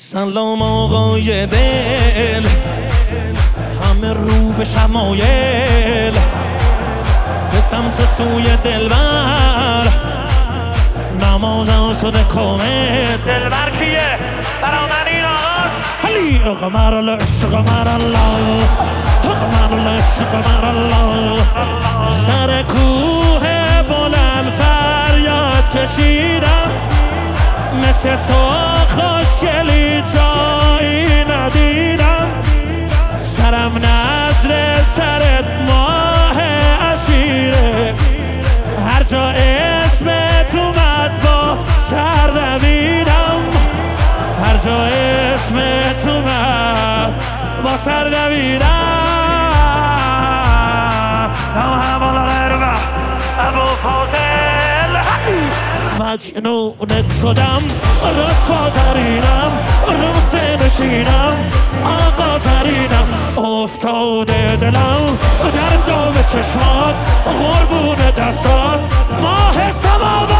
سلام آقای دل، همه رو به شمایل، به سمت سوی دلبر نمازم شده کامل. دلبر کیه؟ برادر این آقاست. علی قمر العشق مر الله، قمر العشق مر الله. سر کوه بلند فریاد کشیدم، مثل تو خوشگلی جایی ندیدم. سرم نظر سرت ماه عشیره، هر جا اسمت اومد با سر دویدم، هر جا اسمت اومد با سر دویدم. ابو فاضل مجنونت شدم، رسوا ترینم، روزه نشینم، آقا ترینم. افتاده دلم در دام چشمات، قربون دستات، ماه سماوات.